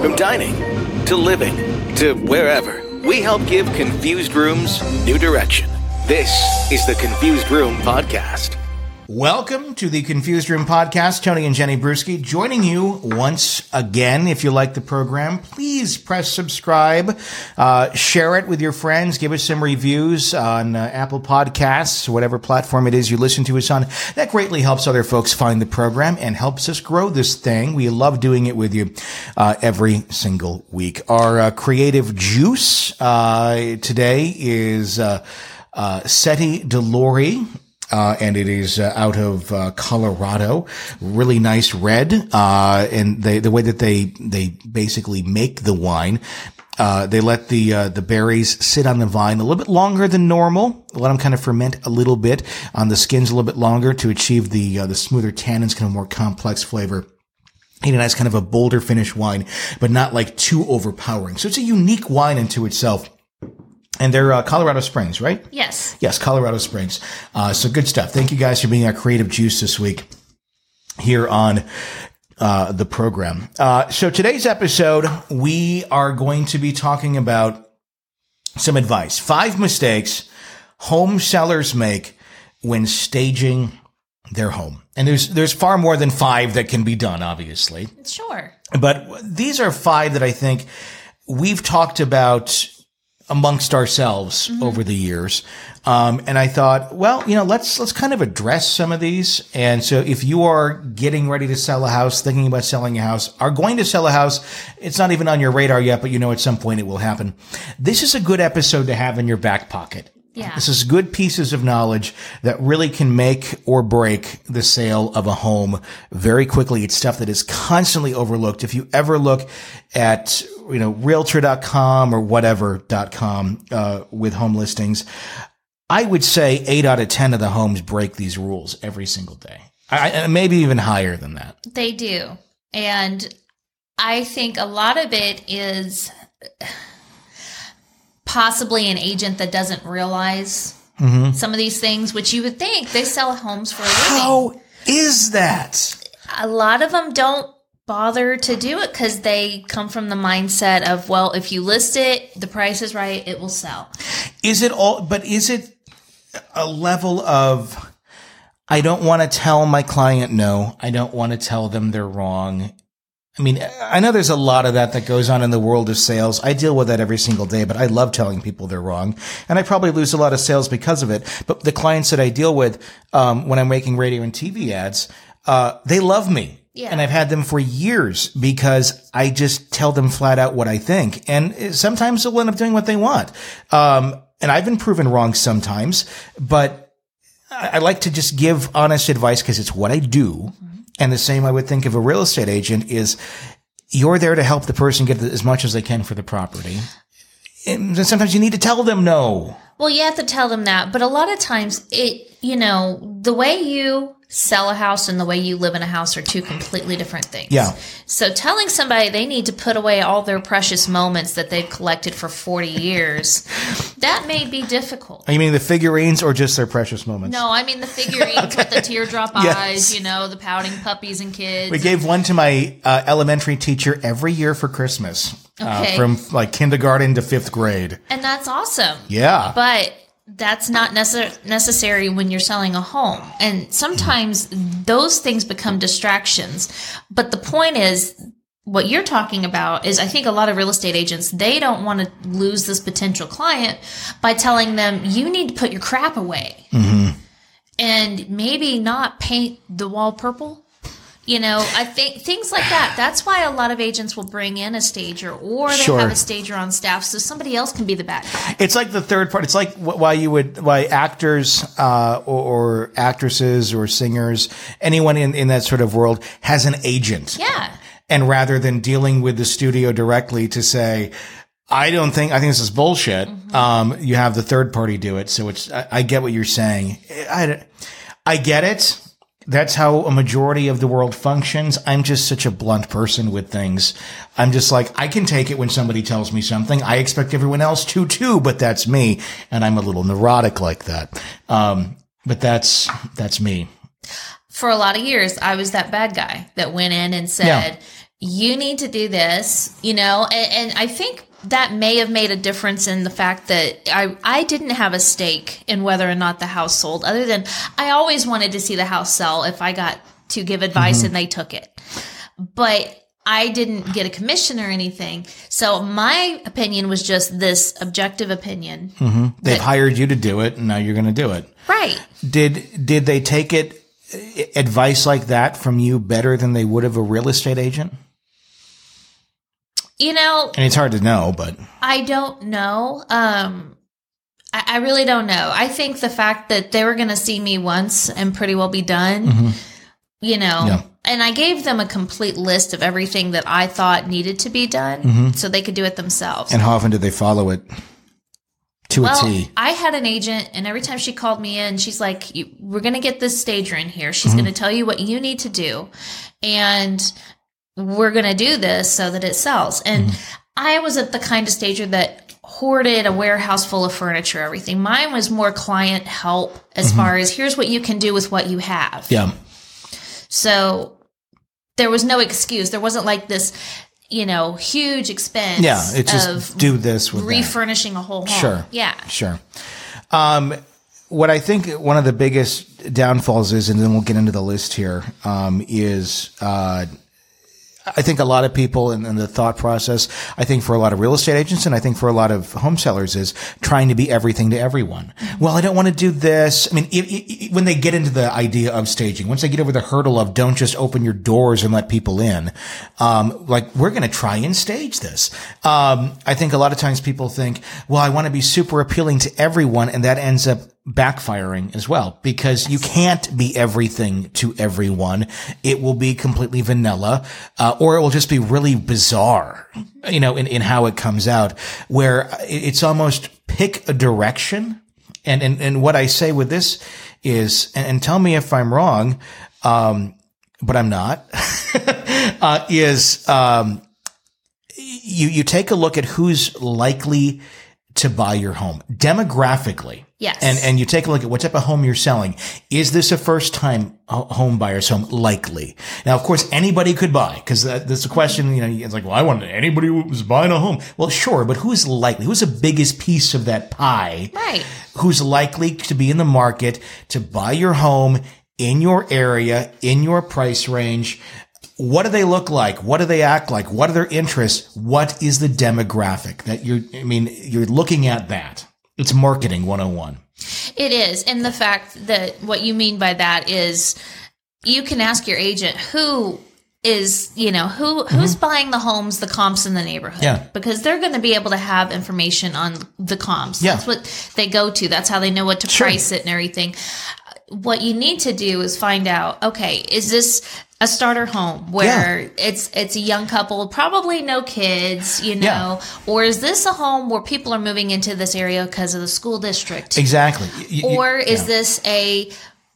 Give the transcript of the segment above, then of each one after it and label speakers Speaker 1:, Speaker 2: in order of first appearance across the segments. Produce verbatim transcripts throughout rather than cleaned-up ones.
Speaker 1: From dining to living to wherever, we help give confused rooms new direction. This is the Confused Room Podcast.
Speaker 2: Welcome to the Confused Room Podcast. Tony and Jenny Bruschi joining you once again. If you like the program, please press subscribe, uh, share it with your friends, give us some reviews on uh, Apple Podcasts, whatever platform it is you listen to us on. That greatly helps other folks find the program and helps us grow this thing. We love doing it with you uh, every single week. Our uh, creative juice uh, today is uh, uh, Seti Delori. Uh, and it is uh, out of uh, Colorado. Really nice red. Uh, and they, the way that they, they basically make the wine, uh, they let the, uh, the berries sit on the vine a little bit longer than normal. Let them kind of ferment a little bit on the skins a little bit longer to achieve the, uh, the smoother tannins, kind of more complex flavor. And it has kind of a bolder finish wine, but not like too overpowering. So it's a unique wine into itself. And they're uh, Colorado Springs, right?
Speaker 3: Yes.
Speaker 2: Yes, Colorado Springs. Uh, so good stuff. Thank you guys for being our creative juice this week here on uh, the program. Uh, so today's episode, we are going to be talking about some advice. Five mistakes home sellers make when staging their home. And there's there's far more than five that can be done, obviously.
Speaker 3: Sure.
Speaker 2: But these are five that I think we've talked about amongst ourselves mm-hmm. over the years. Um, and I thought, well, you know, let's, let's kind of address some of these. And so if you are getting ready to sell a house, thinking about selling a house, are going to sell a house, it's not even on your radar yet, but you know, at some point it will happen. This is a good episode to have in your back pocket.
Speaker 3: Yeah.
Speaker 2: This is good pieces of knowledge that really can make or break the sale of a home very quickly. It's stuff that is constantly overlooked. If you ever look at, you know, realtor dot com or whatever dot com, uh, with home listings, I would say eight out of ten of the homes break these rules every single day. I, maybe even higher than that.
Speaker 3: They do. And I think a lot of it is possibly an agent that doesn't realize mm-hmm. some of these things, which you would think they sell homes for a living.
Speaker 2: How is that?
Speaker 3: A lot of them don't bother to do it because they come from the mindset of, well, if you list it, the price is right, it will sell. Is it
Speaker 2: all, but is it a level of, I don't want to tell my client no, I don't want to tell them they're wrong. I mean, I know there's a lot of that that goes on in the world of sales. I deal with that every single day, but I love telling people they're wrong. And I probably lose a lot of sales because of it. But the clients that I deal with, um, when I'm making radio and T V ads, uh, they love me.
Speaker 3: Yeah.
Speaker 2: And I've had them for years because I just tell them flat out what I think. And sometimes they'll end up doing what they want. Um, and I've been proven wrong sometimes, but I, I like to just give honest advice because it's what I do. Mm-hmm. And the same I would think of a real estate agent is you're there to help the person get as much as they can for the property. And sometimes you need to tell them no.
Speaker 3: Well, you have to tell them that. But a lot of times it, you know, the way you sell a house and the way you live in a house are two completely different things.
Speaker 2: Yeah.
Speaker 3: So telling somebody they need to put away all their precious moments that they've collected for forty years, that may be difficult.
Speaker 2: You mean the figurines or just their precious moments?
Speaker 3: No, I mean the figurines okay. with the teardrop
Speaker 2: yes.
Speaker 3: eyes, you know, the pouting puppies and kids.
Speaker 2: We gave one to my uh, elementary teacher every year for Christmas.
Speaker 3: Okay.
Speaker 2: Uh, from like kindergarten to fifth grade.
Speaker 3: And that's awesome.
Speaker 2: Yeah.
Speaker 3: But that's not necess- necessary when you're selling a home. And sometimes those things become distractions. But the point is, what you're talking about is I think a lot of real estate agents, they don't want to lose this potential client by telling them, you need to put your crap away.
Speaker 2: Mm-hmm.
Speaker 3: And maybe not paint the wall purple. You know, I think things like that. That's why a lot of agents will bring in a stager or they
Speaker 2: sure.
Speaker 3: have a stager on staff so somebody else can be the bad guy.
Speaker 2: It's like the third part. It's like why you would, why actors, uh, or, or actresses or singers, anyone in, in that sort of world has an agent.
Speaker 3: Yeah.
Speaker 2: And rather than dealing with the studio directly to say, I don't think, I think this is bullshit. Mm-hmm. Um, you have the third party do it. So it's, I, I get what you're saying. I, I get it. That's how a majority of the world functions. I'm just such a blunt person with things. I'm just like, I can take it when somebody tells me something. I expect everyone else to too, but that's me. And I'm a little neurotic like that. Um, but that's, that's me.
Speaker 3: For a lot of years, I was that bad guy that went in and said,
Speaker 2: yeah.
Speaker 3: you need to do this, you know, and, and I think that may have made a difference in the fact that I, I didn't have a stake in whether or not the house sold, other than I always wanted to see the house sell if I got to give advice mm-hmm. and they took it. But I didn't get a commission or anything. So my opinion was just this objective opinion.
Speaker 2: Mm-hmm. They've
Speaker 3: that,
Speaker 2: hired you to do it, and now you're going to do it.
Speaker 3: Right.
Speaker 2: Did did they take it, advice like that from you better than they would have a real estate agent?
Speaker 3: You know,
Speaker 2: and it's hard to know, but
Speaker 3: I don't know. Um, I, I really don't know. I think the fact that they were going to see me once and pretty well be done, mm-hmm. you know, yeah. and I gave them a complete list of everything that I thought needed to be done mm-hmm. so they could do it themselves.
Speaker 2: And how often did they follow it to
Speaker 3: well,
Speaker 2: a T?
Speaker 3: I had an agent, and every time she called me in, she's like, we're going to get this stager in here. She's mm-hmm. going to tell you what you need to do. And we're going to do this so that it sells. And mm-hmm. I wasn't the kind of stager that hoarded a warehouse full of furniture, everything. Mine was more client help as mm-hmm. far as here's what you can do with what you have.
Speaker 2: Yeah.
Speaker 3: So there was no excuse. There wasn't like this, you know, huge expense.
Speaker 2: Yeah. It's just do this with
Speaker 3: refurnishing
Speaker 2: that.
Speaker 3: a whole home.
Speaker 2: Sure.
Speaker 3: Yeah.
Speaker 2: Sure. Um, what I think one of the biggest downfalls is, and then we'll get into the list here, um, is, uh, I think a lot of people in, in the thought process, I think for a lot of real estate agents and I think for a lot of home sellers is trying to be everything to everyone. Well, I don't want to do this. I mean, it, it, when they get into the idea of staging, once they get over the hurdle of don't just open your doors and let people in, um, like we're going to try and stage this. Um, I think a lot of times people think, well, I want to be super appealing to everyone, and that ends up backfiring as well, because you can't be everything to everyone. It will be completely vanilla, uh, or it will just be really bizarre, you know, in, in how it comes out, where it's almost pick a direction. And, and, and what I say with this is, and, and tell me if I'm wrong, um, but I'm not, uh, is, um, you, you take a look at who's likely to buy your home demographically.
Speaker 3: Yes.
Speaker 2: And, and you take a look at what type of home you're selling. Is this a first time home buyer's home? Likely. Now, of course, anybody could buy, because that, that's a question, you know, it's like, well, I want anybody who was buying a home. Well, sure, but who's likely? Who's the biggest piece of that pie?
Speaker 3: Right.
Speaker 2: Who's likely to be in the market to buy your home in your area, in your price range? What do they look like? What do they act like? What are their interests? What is the demographic that you're, I mean, you're looking at that. It's marketing one oh one.
Speaker 3: It is. And the fact that what you mean by that is you can ask your agent who is, you know, who, who's mm-hmm. buying the homes, the comps in the neighborhood.
Speaker 2: Yeah.
Speaker 3: Because they're going to be able to have information on the comps.
Speaker 2: Yeah.
Speaker 3: That's what they go to. That's how they know what to
Speaker 2: sure.
Speaker 3: price it and everything. What you need to do is find out, okay, is this a starter home where yeah. it's it's a young couple, probably no kids, you know, yeah. or is this a home where people are moving into this area because of the school district?
Speaker 2: Exactly. You, you,
Speaker 3: or is
Speaker 2: yeah.
Speaker 3: this a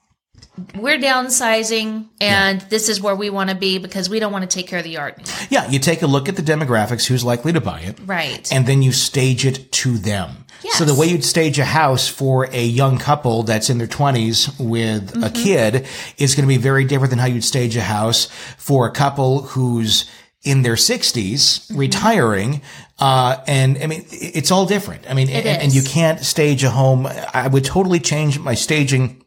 Speaker 3: we're downsizing and yeah. this is where we want to be because we don't want to take care of the yard anymore?
Speaker 2: Yeah, you take a look at the demographics, who's likely to buy it.
Speaker 3: Right.
Speaker 2: And then you stage it to them.
Speaker 3: Yes.
Speaker 2: So the way you'd stage a house for a young couple that's in their twenties with mm-hmm. a kid is going to be very different than how you'd stage a house for a couple who's in their sixties, mm-hmm. retiring. Uh, and I mean, it's all different. I mean, and, and you can't stage a home. I would totally change my staging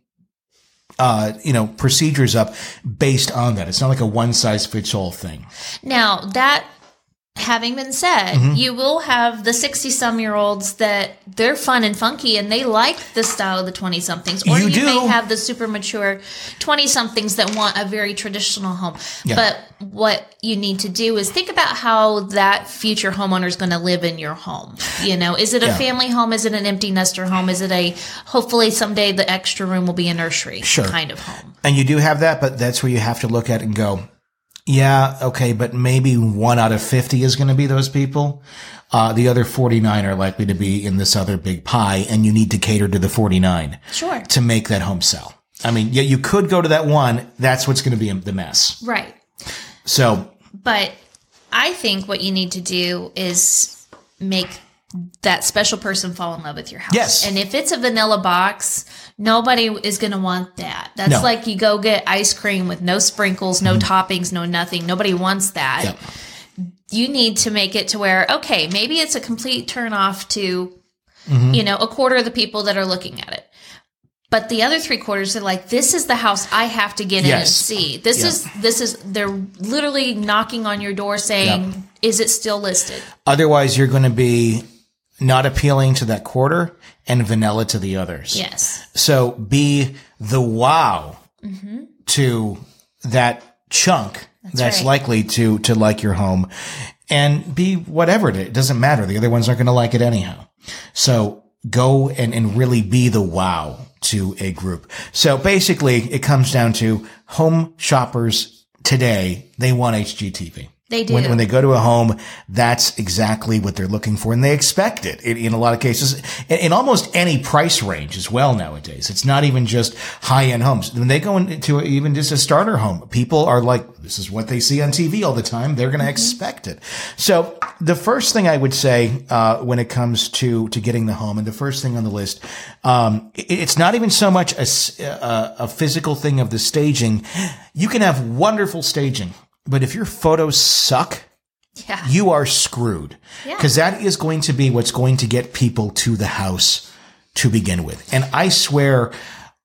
Speaker 2: Uh, you know, procedures up based on that. It's not like a one size fits all thing.
Speaker 3: Now, that having been said, mm-hmm. you will have the sixty some year olds that they're fun and funky and they like the style of the twenty somethings. Or
Speaker 2: you,
Speaker 3: you
Speaker 2: do.
Speaker 3: may have the super mature twenty somethings that want a very traditional home.
Speaker 2: Yeah.
Speaker 3: But what you need to do is think about how that future homeowner is going to live in your home. You know, is it a
Speaker 2: yeah.
Speaker 3: family home? Is it an empty nester home? Is it a, hopefully someday the extra room will be a nursery
Speaker 2: sure.
Speaker 3: kind of home?
Speaker 2: And you do have that, but that's where you have to look at and go, yeah, okay, but maybe one out of fifty is going to be those people. Uh, the other forty-nine are likely to be in this other big pie, and you need to cater to the forty-nine
Speaker 3: sure.
Speaker 2: to make that home sell. I mean, yeah, you could go to that one. That's what's going to be the mess.
Speaker 3: Right.
Speaker 2: So,
Speaker 3: but I think what you need to do is make that special person fall in love with your house.
Speaker 2: Yes.
Speaker 3: And if it's a vanilla box, nobody is going to want that. That's
Speaker 2: No.
Speaker 3: like you go get ice cream with no sprinkles, no mm-hmm. toppings, no nothing. Nobody wants that. Yep. You need to make it to where, okay, maybe it's a complete turn off to, mm-hmm. you know, a quarter of the people that are looking at it. But the other three quarters are like, this is the house I have to get yes. in and see. This yep. is, this is, they're literally knocking on your door saying, yep. is it still listed?
Speaker 2: Otherwise, you're going to be not appealing to that quarter and vanilla to the others.
Speaker 3: Yes.
Speaker 2: So be the wow mm-hmm. to that chunk that's, that's right. likely to, to like your home, and be whatever it is. It doesn't matter. The other ones aren't going to like it anyhow. So go and, and really be the wow to a group. So basically it comes down to home shoppers today. They want H G T V.
Speaker 3: They do.
Speaker 2: When, when they go to a home, that's exactly what they're looking for, and they expect it in, in a lot of cases, in, in almost any price range as well nowadays. It's not even just high-end homes. When they go into even just a starter home, people are like, this is what they see on T V all the time. They're going to mm-hmm. expect it. So the first thing I would say uh when it comes to to getting the home, and the first thing on the list, um it, it's not even so much a, a, a physical thing of the staging. You can have wonderful staging, but if your photos suck,
Speaker 3: yeah.
Speaker 2: you are screwed. Because yeah. that is going to be what's going to get people to the house to begin with. And I swear,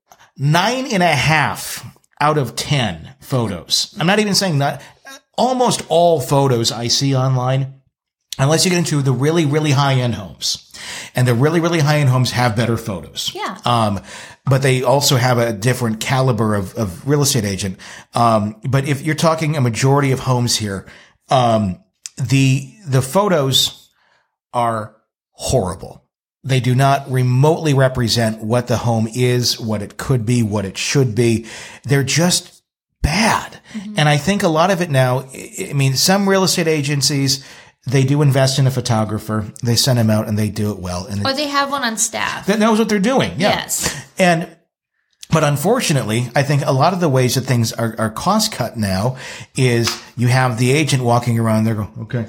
Speaker 2: nine and a half out of ten photos, I'm not even saying that, almost all photos I see online, unless you get into the really, really high-end homes. And the really, really high-end homes have better photos.
Speaker 3: Yeah.
Speaker 2: Um, but they also have a different caliber of, of real estate agent. Um, but if you're talking a majority of homes here, um, the, the photos are horrible. They do not remotely represent what the home is, what it could be, what it should be. They're just bad. Mm-hmm. And I think a lot of it now, I mean, some real estate agencies, they do invest in a photographer. They send him out and they do it well. And
Speaker 3: or they have one on staff.
Speaker 2: That knows what they're doing. Yeah.
Speaker 3: Yes.
Speaker 2: And, but unfortunately, I think a lot of the ways that things are, are cost cut now is you have the agent walking around there going, okay.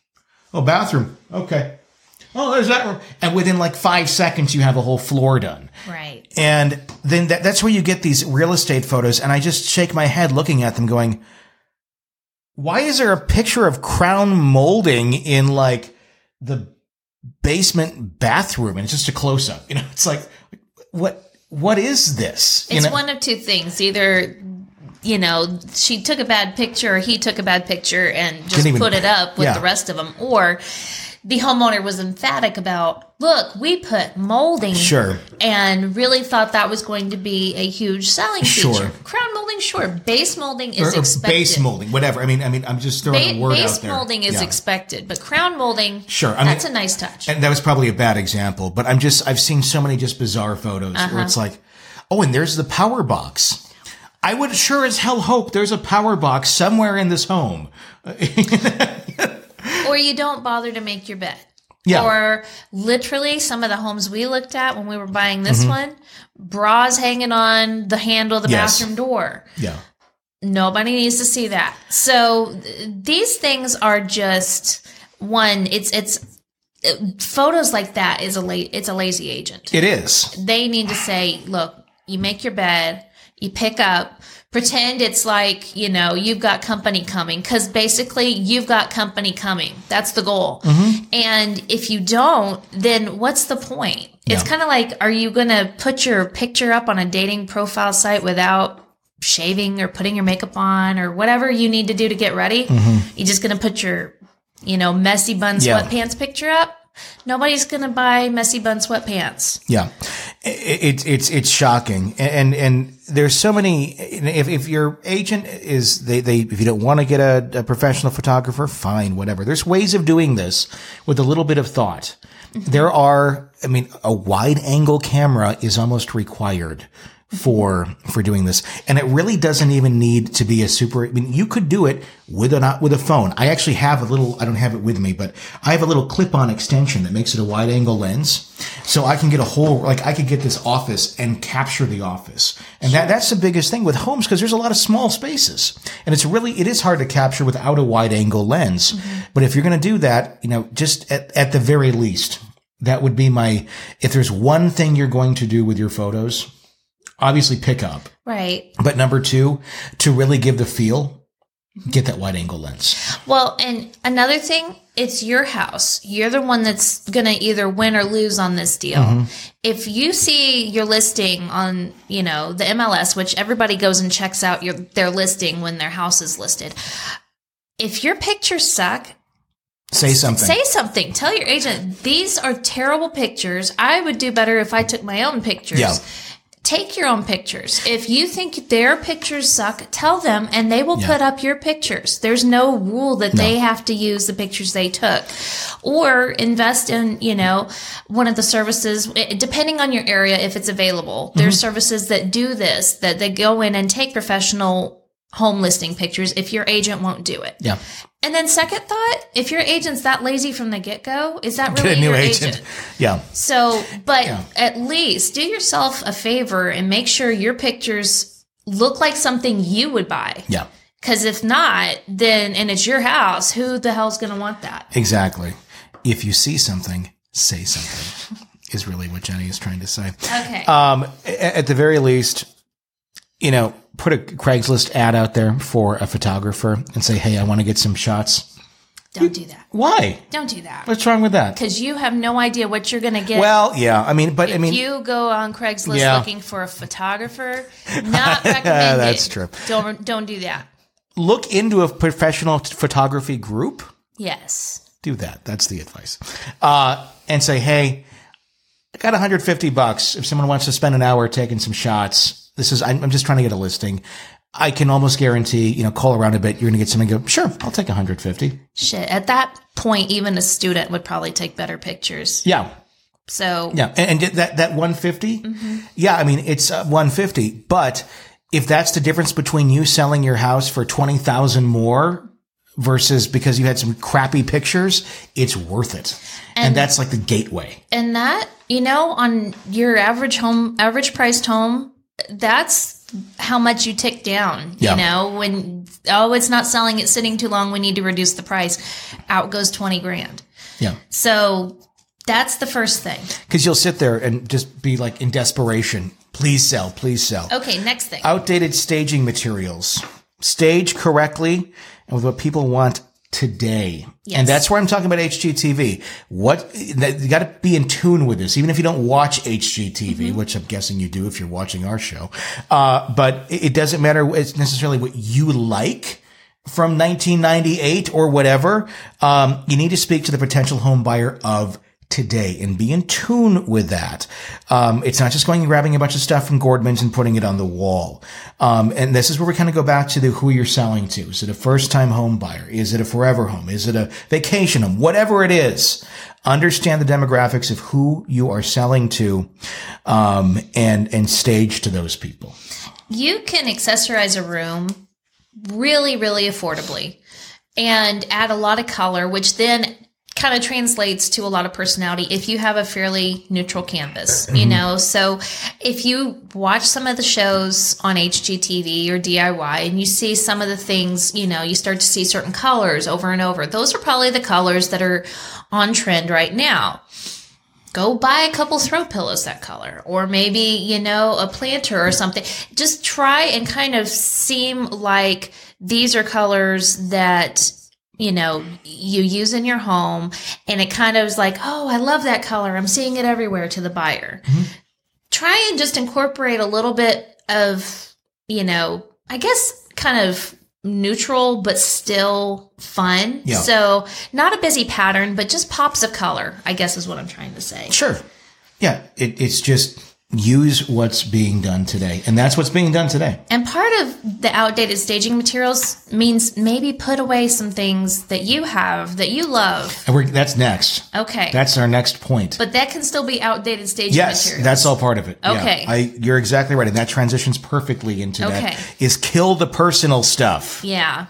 Speaker 2: Oh, bathroom. Okay. Oh, there's that room. And within like five seconds, you have a whole floor done.
Speaker 3: Right.
Speaker 2: And then that, that's where you get these real estate photos. And I just shake my head looking at them going, why is there a picture of crown molding in like the basement bathroom? And it's just a close up. You know, it's like, what, what is this? You
Speaker 3: it's
Speaker 2: know?
Speaker 3: one of two things. Either, you know, she took a bad picture or he took a bad picture and just even put it up with yeah. the rest of them. Or the homeowner was emphatic about, look, we put molding
Speaker 2: sure.
Speaker 3: and really thought that was going to be a huge selling feature.
Speaker 2: Sure.
Speaker 3: Crown molding, sure. Base molding is
Speaker 2: or, or
Speaker 3: expected.
Speaker 2: Base molding, whatever. I mean, I mean, I'm just throwing ba- a word
Speaker 3: base
Speaker 2: out there.
Speaker 3: Base molding is
Speaker 2: yeah.
Speaker 3: expected, but crown molding,
Speaker 2: sure. I
Speaker 3: that's
Speaker 2: mean,
Speaker 3: a nice touch.
Speaker 2: And that was probably a bad example, but I'm just, I've seen so many just bizarre photos uh-huh. where it's like, oh, and there's the power box. I would sure as hell hope there's a power box somewhere in this home.
Speaker 3: Or you don't bother to make your bed.
Speaker 2: Yeah.
Speaker 3: Or literally some of the homes we looked at when we were buying this mm-hmm. one, bras hanging on the handle of the
Speaker 2: yes.
Speaker 3: bathroom door.
Speaker 2: Yeah.
Speaker 3: Nobody needs to see that. So th- these things are just one, it's, it's, it, photos like that is a la- it's a lazy agent.
Speaker 2: It is.
Speaker 3: They need to say, look, you make your bed, you pick up, pretend it's like, you know, you've got company coming, because basically you've got company coming. That's the goal. Mm-hmm. And if you don't, then what's the point? Yeah. It's kind of like, are you going to put your picture up on a dating profile site without shaving or putting your makeup on or whatever you need to do to get ready? Mm-hmm. You're just going to put your, you know, messy bun
Speaker 2: yeah.
Speaker 3: sweatpants picture up? Nobody's going to buy messy bun sweatpants.
Speaker 2: Yeah. It, it, it's, it's shocking. And, and there's so many, if, if your agent is, they, they, if you don't want to get a, a professional photographer, fine, whatever. There's ways of doing this with a little bit of thought. Mm-hmm. There are, I mean, a wide angle camera is almost required for, for doing this. And it really doesn't even need to be a super, I mean, you could do it with a, not with a phone. I actually have a little, I don't have it with me, but I have a little clip-on extension that makes it a wide angle lens. So I can get a whole, like I could get this office and capture the office. And that, that's the biggest thing with homes, because there's a lot of small spaces. And it's really, it is hard to capture without a wide angle lens. Mm-hmm. But if you're going to do that, you know, just at, at the very least, That would be my, if there's one thing you're going to do with your photos, obviously pick up.
Speaker 3: Right.
Speaker 2: But number two, to really give the feel, get that wide angle lens.
Speaker 3: Well, and another thing, it's your house. You're the one that's going to either win or lose on this deal. Mm-hmm. If you see your listing on, you know, the M L S, which everybody goes and checks out your their listing when their house is listed. If your pictures suck,
Speaker 2: say something.
Speaker 3: Say something. Tell your agent, these are terrible pictures. I would do better if I took my own pictures.
Speaker 2: Yeah.
Speaker 3: Take your own pictures. If you think their pictures suck, tell them and they will yeah. put up your pictures. There's no rule that no. they have to use the pictures they took. Or invest in, you know, one of the services, depending on your area, if it's available. Mm-hmm. There's services that do this, that they go in and take professional home listing pictures if your agent won't do it.
Speaker 2: Yeah.
Speaker 3: And then second thought, if your agent's that lazy from the get-go, is that really
Speaker 2: Get a new
Speaker 3: your
Speaker 2: agent?
Speaker 3: agent?
Speaker 2: Yeah.
Speaker 3: So, but
Speaker 2: yeah.
Speaker 3: at least do yourself a favor and make sure your pictures look like something you would buy.
Speaker 2: Yeah.
Speaker 3: Because if not, then, and it's your house, who the hell's going to want that?
Speaker 2: Exactly. If you see something, say something, is really what Jenny is trying to say.
Speaker 3: Okay.
Speaker 2: Um, at the very least, you know, put a Craigslist ad out there for a photographer and say, hey, I want to get some shots.
Speaker 3: Don't
Speaker 2: you,
Speaker 3: do that.
Speaker 2: Why?
Speaker 3: Don't do that.
Speaker 2: What's wrong with that?
Speaker 3: Because you have no idea what you're going to get.
Speaker 2: Well, yeah. I mean, but
Speaker 3: if
Speaker 2: I mean.
Speaker 3: If you go on Craigslist
Speaker 2: yeah.
Speaker 3: looking for a photographer, not recommended.
Speaker 2: That's true.
Speaker 3: Don't, don't do that.
Speaker 2: Look into a professional photography group.
Speaker 3: Yes.
Speaker 2: Do that. That's the advice. Uh, and say, hey, I got one hundred fifty bucks. If someone wants to spend an hour taking some shots, this is, I'm, I'm just trying to get a listing. I can almost guarantee, you know, call around a bit. You're going to get something and go, sure, I'll take one hundred fifty.
Speaker 3: Shit. At that point, even a student would probably take better pictures.
Speaker 2: Yeah.
Speaker 3: So.
Speaker 2: Yeah. And, and that, that one hundred fifty. Mm-hmm. Yeah. I mean, it's uh, one hundred fifty, but if that's the difference between you selling your house for twenty thousand more versus because you had some crappy pictures, it's worth it. And, and that's like the gateway.
Speaker 3: And that, you know, on your average home, average priced home, that's how much you tick down, you yeah. know, when, oh, it's not selling, it's sitting too long, we need to reduce the price. Out goes twenty grand.
Speaker 2: Yeah.
Speaker 3: So that's the first thing. Because
Speaker 2: you'll sit there and just be like in desperation. Please sell, please sell.
Speaker 3: Okay, next thing. Outdated
Speaker 2: staging materials. Stage correctly and with what people want today.
Speaker 3: Yes.
Speaker 2: And that's where I'm talking about H G T V. What, you got to be in tune with this, even if you don't watch H G T V, mm-hmm. which I'm guessing you do if you're watching our show. Uh, but it doesn't matter it's necessarily what you like from nineteen ninety-eight or whatever. Um, you need to speak to the potential home buyer of today and be in tune with that. Um, it's not just going and grabbing a bunch of stuff from Gordman's and putting it on the wall. Um, and this is where we kind of go back to the who you're selling to. Is it a first time home buyer? Is it a forever home? Is it a vacation home? Whatever it is, understand the demographics of who you are selling to, um, and, and stage to those people.
Speaker 3: You can accessorize a room really, really affordably and add a lot of color, which then kind of translates to a lot of personality if you have a fairly neutral canvas, you mm-hmm. know? So if you watch some of the shows on H G T V or D I Y and you see some of the things, you know, you start to see certain colors over and over. Those are probably the colors that are on trend right now. Go buy a couple throw pillows that color, or maybe, you know, a planter or something. Just try and kind of seem like these are colors that, you know, you use in your home, and it kind of is like, oh, I love that color. I'm seeing it everywhere to the buyer. Mm-hmm. Try and just incorporate a little bit of, you know, I guess kind of neutral, but still fun.
Speaker 2: Yeah.
Speaker 3: So not a busy pattern, but just pops of color, I guess is what I'm trying to say.
Speaker 2: Sure. Yeah. It, it's just use what's being done today. And that's what's being done today.
Speaker 3: And part of the outdated staging materials means maybe put away some things that you have that you love.
Speaker 2: And we're, that's next.
Speaker 3: Okay.
Speaker 2: That's our next point.
Speaker 3: But that can still be outdated staging
Speaker 2: yes,
Speaker 3: materials. Yes,
Speaker 2: that's all part of it.
Speaker 3: Okay.
Speaker 2: Yeah. I, you're exactly right. And that transitions perfectly into
Speaker 3: okay.
Speaker 2: that. Is kill the personal stuff.
Speaker 3: Yeah.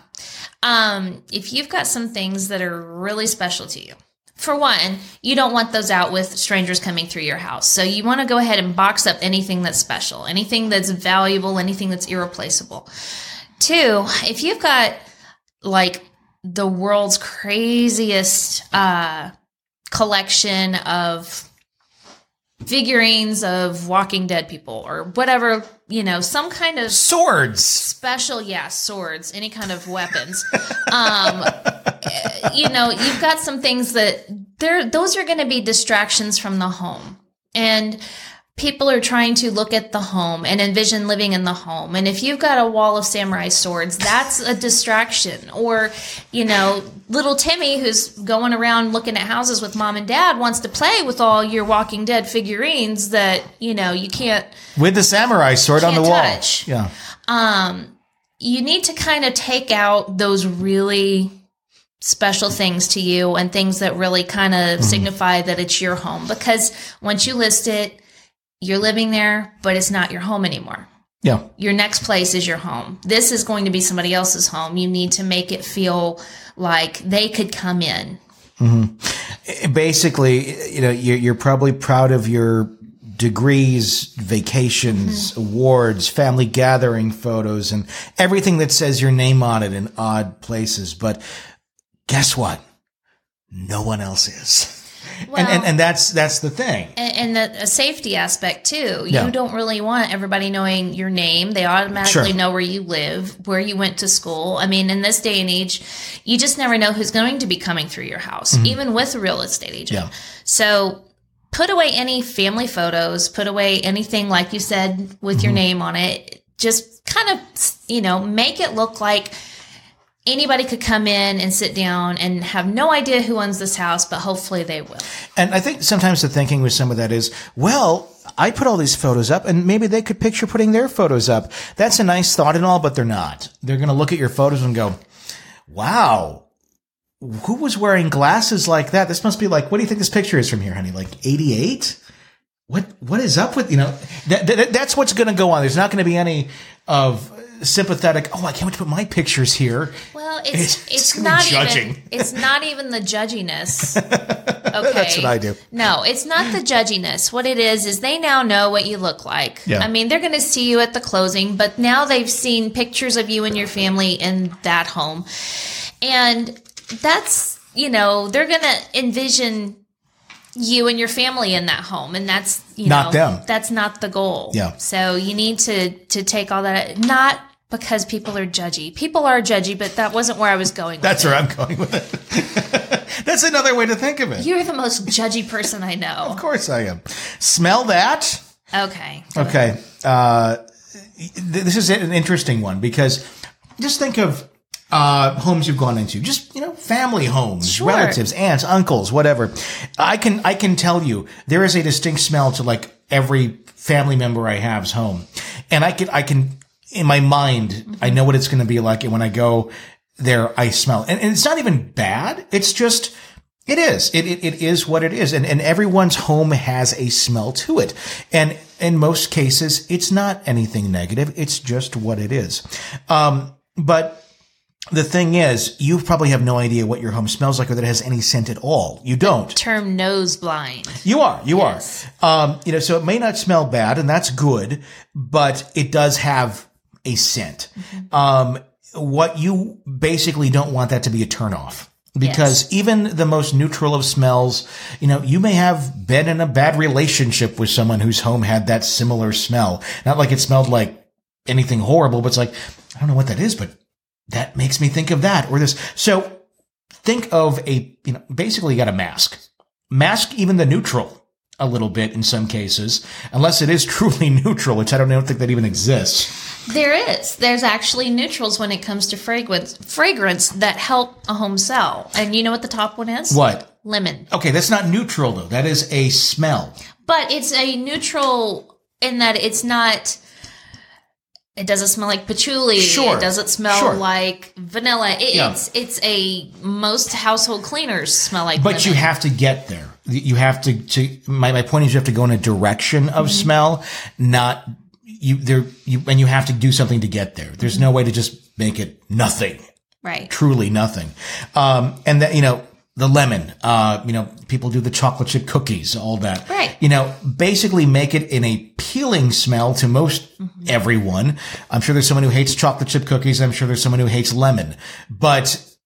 Speaker 3: Um, if you've got some things that are really special to you, for one, you don't want those out with strangers coming through your house. So you want to go ahead and box up anything that's special, anything that's valuable, anything that's irreplaceable. Two, if you've got like the world's craziest uh, collection of figurines of Walking Dead people or whatever, you know, some kind of
Speaker 2: Swords.
Speaker 3: special, yeah, swords, any kind of weapons. um, you know, you've got some things that they're, those are going to be distractions from the home. And people are trying to look at the home and envision living in the home. And if you've got a wall of samurai swords, that's a distraction. Or, you know, little Timmy who's going around looking at houses with mom and dad wants to play with all your Walking Dead figurines that, you know, you can't.
Speaker 2: With the samurai sword on the wall.
Speaker 3: Touch.
Speaker 2: Yeah.
Speaker 3: Um, you need to kind of take out those really special things to you and things that really kind of mm-hmm. signify that it's your home. Because once you list it, you're living there, but it's not your home anymore.
Speaker 2: Yeah.
Speaker 3: Your next place is your home. This is going to be somebody else's home. You need to make it feel like they could come in.
Speaker 2: Mm-hmm. Basically, you know, you're, you're probably proud of your degrees, vacations, mm-hmm. awards, family gathering photos, and everything that says your name on it in odd places. But guess what? No one else is. Well, and, and and that's that's the thing.
Speaker 3: And, and the a safety aspect, too.
Speaker 2: Yeah.
Speaker 3: You don't really want everybody knowing your name. They automatically
Speaker 2: sure.
Speaker 3: know where you live, where you went to school. I mean, in this day and age, you just never know who's going to be coming through your house, mm-hmm. even with a real estate agent.
Speaker 2: Yeah.
Speaker 3: So put away any family photos. Put away anything, like you said, with mm-hmm. your name on it. Just kind of, you know, make it look like anybody could come in and sit down and have no idea who owns this house, but hopefully they will.
Speaker 2: And I think sometimes the thinking with some of that is, well, I put all these photos up and maybe they could picture putting their photos up. That's a nice thought and all, but they're not. They're going to look at your photos and go, wow, who was wearing glasses like that? This must be like, what do you think this picture is from here, honey? Like eighty-eight? What, what is up with, you know, that, that that's what's going to go on. There's not going to be any of sympathetic, oh, I can't wait to put my pictures here.
Speaker 3: Well, it's it's,
Speaker 2: it's
Speaker 3: not
Speaker 2: judging.
Speaker 3: even it's not even the judginess. Okay.
Speaker 2: That's what I do.
Speaker 3: No, it's not the judginess. What it is is they now know what you look like.
Speaker 2: Yeah.
Speaker 3: I mean, they're going to see you at the closing, but now they've seen pictures of you and your family in that home. And that's, you know, they're going to envision you and your family in that home, and that's, you
Speaker 2: not
Speaker 3: know,
Speaker 2: them.
Speaker 3: That's not the goal.
Speaker 2: Yeah.
Speaker 3: So you need to to take all that, not because people are judgy. People are judgy, but that wasn't where I was going with
Speaker 2: That's
Speaker 3: it.
Speaker 2: where I'm going with it. That's another way to think of it.
Speaker 3: You're the most judgy person I know.
Speaker 2: Of course I am. Smell that?
Speaker 3: Okay.
Speaker 2: Okay. Uh, this is an interesting one because just think of uh, homes you've gone into. Just, you know, family homes,
Speaker 3: Sure.
Speaker 2: relatives, aunts, uncles, whatever. I can, I can tell you there is a distinct smell to like every family member I have's home. And I can, I can, in my mind, mm-hmm. I know what it's going to be like. And when I go there, I smell it. And, and it's not even bad. It's just, it is. It, it, it is what it is. And, and everyone's home has a smell to it. And in most cases, it's not anything negative. It's just what it is. Um, but the thing is, you probably have no idea what your home smells like or that it has any scent at all. You don't.
Speaker 3: The term nose blind.
Speaker 2: You are. You
Speaker 3: Yes.
Speaker 2: are. Um, you know, so it may not smell bad, and that's good, but it does have a scent. Mm-hmm. Um, what you basically don't want that to be a turnoff. Because yes. even the most neutral of smells, you know, you may have been in a bad relationship with someone whose home had that similar smell. Not like it smelled like anything horrible, but it's like, I don't know what that is, but that makes me think of that or this. So think of a, you know, basically you got a mask. Mask even the neutral a little bit in some cases, unless it is truly neutral, which I don't, I don't think that even exists.
Speaker 3: There is. There's actually neutrals when it comes to fragrance, fragrance that help a home sell. And you know what the top one is?
Speaker 2: What?
Speaker 3: Lemon.
Speaker 2: Okay, that's not neutral though. That is a smell.
Speaker 3: But it's a neutral in that it's not, it doesn't smell like patchouli.
Speaker 2: Sure.
Speaker 3: It doesn't smell
Speaker 2: sure.
Speaker 3: like vanilla. It,
Speaker 2: yeah.
Speaker 3: It's it's a, most household cleaners smell like
Speaker 2: But
Speaker 3: lemon.
Speaker 2: you have to get there. You have to, to my, my point is you have to go in a direction of mm-hmm. smell, not you there, you, and you have to do something to get there. There's mm-hmm. no way to just make it nothing.
Speaker 3: Right.
Speaker 2: Truly nothing. Um, and that, you know, the lemon, uh, you know, people do the chocolate chip cookies, all that.
Speaker 3: Right.
Speaker 2: You know, basically make it in a peeling smell to most mm-hmm. everyone. I'm sure there's someone who hates chocolate chip cookies. I'm sure there's someone who hates lemon, but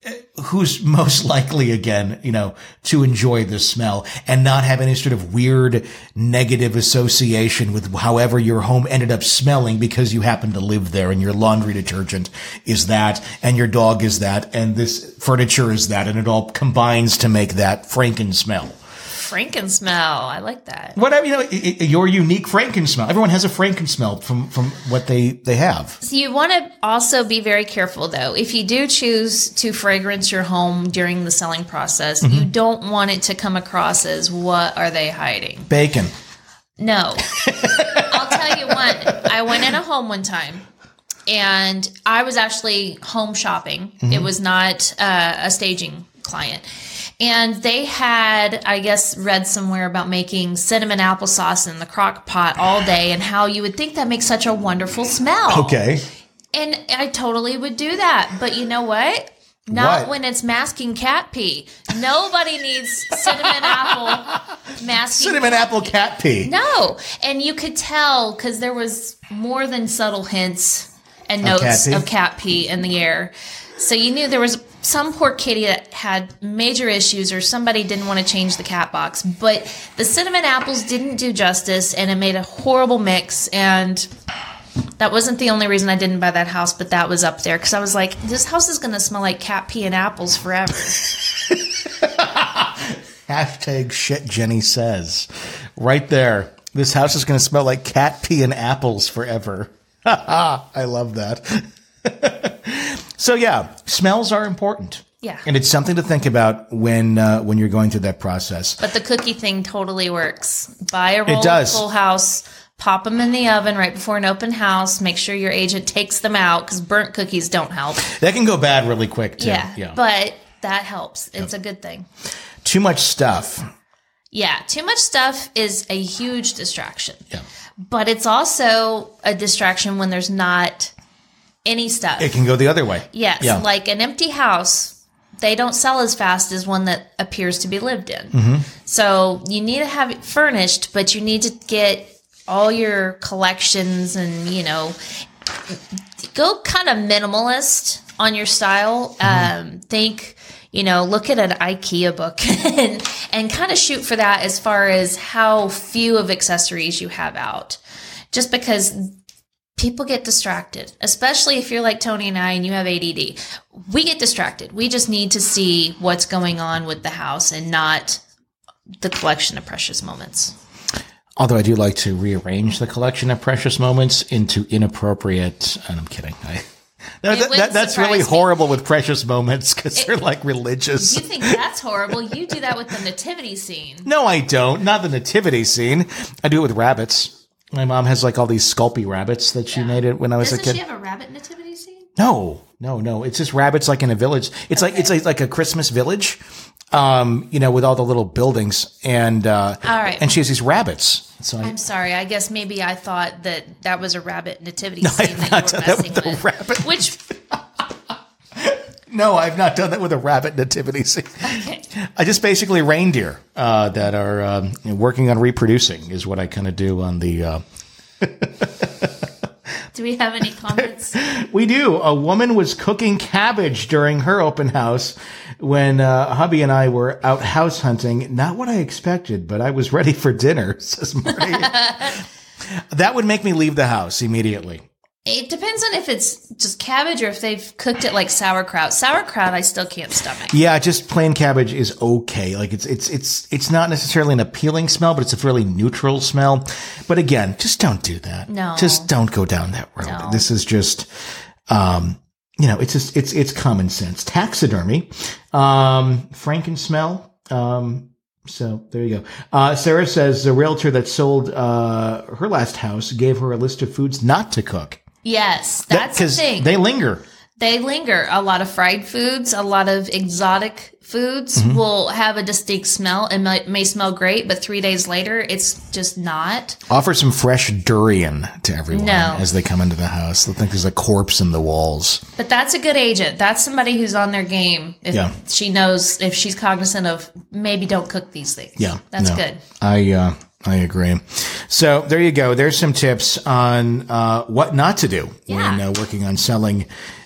Speaker 2: who's most likely, again, you know, to enjoy the smell and not have any sort of weird negative association with however your home ended up smelling because you happen to live there and your laundry detergent is that and your dog is that and this furniture is that and it all combines to make that Franken smell.
Speaker 3: Franken smell. I like that.
Speaker 2: Whatever, you know, your unique Franken smell. Everyone has a Franken smell from, from what they, they have.
Speaker 3: So you want to also be very careful, though. If you do choose to fragrance your home during the selling process, mm-hmm. you don't want it to come across as, what are they hiding?
Speaker 2: Bacon.
Speaker 3: No. I'll tell you what. I went in a home one time, and I was actually home shopping. Mm-hmm. It was not uh, a staging client. And they had, I guess, read somewhere about making cinnamon applesauce in the crock pot all day and how you would think that makes such a wonderful smell.
Speaker 2: Okay.
Speaker 3: And I totally would do that. But you know what? Not
Speaker 2: what?
Speaker 3: when it's masking cat pee. Nobody needs cinnamon apple masking
Speaker 2: Cinnamon
Speaker 3: cat
Speaker 2: apple
Speaker 3: pee.
Speaker 2: cat pee.
Speaker 3: No. And you could tell because there was more than subtle hints and
Speaker 2: Of
Speaker 3: notes
Speaker 2: cat pee?
Speaker 3: of cat pee in the air. So you knew there was some poor kitty that had major issues or somebody didn't want to change the cat box. But the cinnamon apples didn't do justice, and it made a horrible mix. And that wasn't the only reason I didn't buy that house, but that was up there. Because I was like, this house is going to smell like cat pee and apples forever.
Speaker 2: Hashtag shit Jenny says. Right there. This house is going to smell like cat pee and apples forever. I love that. So yeah, smells are important.
Speaker 3: Yeah.
Speaker 2: And it's something to think about when uh, when you're going through that process.
Speaker 3: But the cookie thing totally works. Buy a roll
Speaker 2: It does.
Speaker 3: of Full House, pop them in the oven right before an open house. Make sure your agent takes them out because burnt cookies don't help.
Speaker 2: That can go bad really quick too.
Speaker 3: Yeah,
Speaker 2: yeah.
Speaker 3: but that helps. It's yep. a good thing.
Speaker 2: Too much stuff.
Speaker 3: Yeah, too much stuff is a huge distraction.
Speaker 2: Yeah.
Speaker 3: But it's also a distraction when there's not any stuff.
Speaker 2: It can go the other way.
Speaker 3: Yes,
Speaker 2: yeah.
Speaker 3: Like an empty house, they don't sell as fast as one that appears to be lived in.
Speaker 2: Mm-hmm.
Speaker 3: So you need to have it furnished, but you need to get all your collections and, you know, go kind of minimalist on your style. Mm-hmm. Um, think, you know, look at an IKEA book and, and kind of shoot for that as far as how few of accessories you have out. Just because people get distracted, especially if you're like Tony and I and you have A D D. We get distracted. We just need to see what's going on with the house and not the collection of precious moments.
Speaker 2: Although I do like to rearrange the collection of precious moments into inappropriate, and I'm kidding. I, that, that, that, that's really me. horrible with precious moments because they're like religious.
Speaker 3: You think that's horrible? You do that with the nativity scene.
Speaker 2: No, I don't. Not the nativity scene. I do it with rabbits. My mom has like all these Sculpey rabbits that she yeah. made it when I was
Speaker 3: Doesn't
Speaker 2: a kid.
Speaker 3: Doesn't she have a rabbit nativity scene?
Speaker 2: No, no, no. It's just rabbits like in a village. It's okay. like it's like, like a Christmas village, um, you know, with all the little buildings and uh,
Speaker 3: all right.
Speaker 2: and she has these rabbits. So I,
Speaker 3: I'm sorry. I guess maybe I thought that that was a rabbit nativity
Speaker 2: no,
Speaker 3: scene that you were messing with. with.
Speaker 2: Rabbit.
Speaker 3: Which.
Speaker 2: No, I've not done that with a rabbit nativity scene.
Speaker 3: Okay.
Speaker 2: I just basically reindeer uh, that are um, working on reproducing is what I kind of do on the. Uh...
Speaker 3: Do we have any comments?
Speaker 2: We do. A woman was cooking cabbage during her open house when uh, hubby and I were out house hunting. Not what I expected, but I was ready for dinner, says Marty. That would make me leave the house immediately.
Speaker 3: It depends on if it's just cabbage or if they've cooked it like sauerkraut. Sauerkraut, I still can't stomach.
Speaker 2: Yeah, just plain cabbage is okay. Like it's it's it's it's not necessarily an appealing smell, but it's a fairly neutral smell. But again, just don't do that.
Speaker 3: No,
Speaker 2: just don't go down that road.
Speaker 3: No.
Speaker 2: This is just, um, you know, it's just it's it's common sense. Taxidermy, um, Franken smell. Um, So there you go. Uh, Sarah says the realtor that sold uh, her last house gave her a list of foods not to cook.
Speaker 3: Yes, that's the thing.
Speaker 2: They linger.
Speaker 3: They linger. A lot of fried foods, a lot of exotic foods mm-hmm. will have a distinct smell and may, may smell great, but three days later, it's just not.
Speaker 2: Offer some fresh durian to everyone
Speaker 3: no.
Speaker 2: as they come into the house. They'll think there's a corpse in the walls.
Speaker 3: But that's a good agent. That's somebody who's on their game. If yeah. she knows, if she's cognizant of maybe don't cook these things.
Speaker 2: Yeah.
Speaker 3: That's
Speaker 2: no.
Speaker 3: good.
Speaker 2: I, uh, I agree. So there you go. There's some tips on uh, what not to do
Speaker 3: yeah.
Speaker 2: when uh, working on selling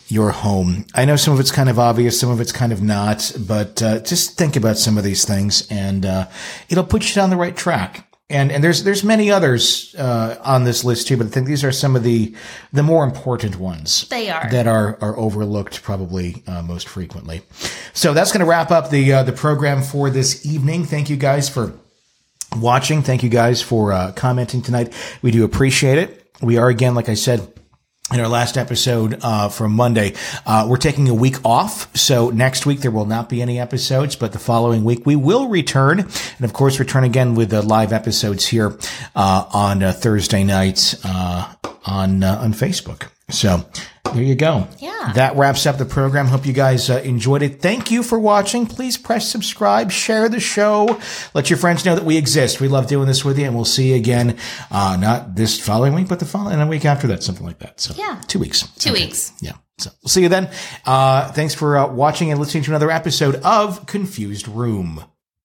Speaker 2: your home. I know some of it's kind of obvious, some of it's kind of not, but uh, just think about some of these things, and uh, it'll put you down the right track. And and there's there's many others uh, on this list too, but I think these are some of the the more important ones.
Speaker 3: They are
Speaker 2: that are are overlooked probably uh, most frequently. So that's going to wrap up the uh, the program for this evening. Thank you guys for watching. Thank you guys for uh, commenting tonight. We do appreciate it. We are, again, like I said in our last episode uh from Monday, uh we're taking a week off. So next week there will not be any episodes, but the following week we will return, and of course return again with the live episodes here uh on uh, Thursday nights uh on uh, on Facebook. So there you go.
Speaker 3: Yeah.
Speaker 2: That wraps up the program. Hope you guys uh, enjoyed it. Thank you for watching. Please press subscribe, share the show, let your friends know that we exist. We love doing this with you, and we'll see you again, uh, not this following week, but the following, and a week after that, something like that. So
Speaker 3: yeah.
Speaker 2: two weeks.
Speaker 3: Two
Speaker 2: okay.
Speaker 3: weeks.
Speaker 2: Yeah. So we'll see you then. Uh, thanks for uh, watching and listening to another episode of Confused Room.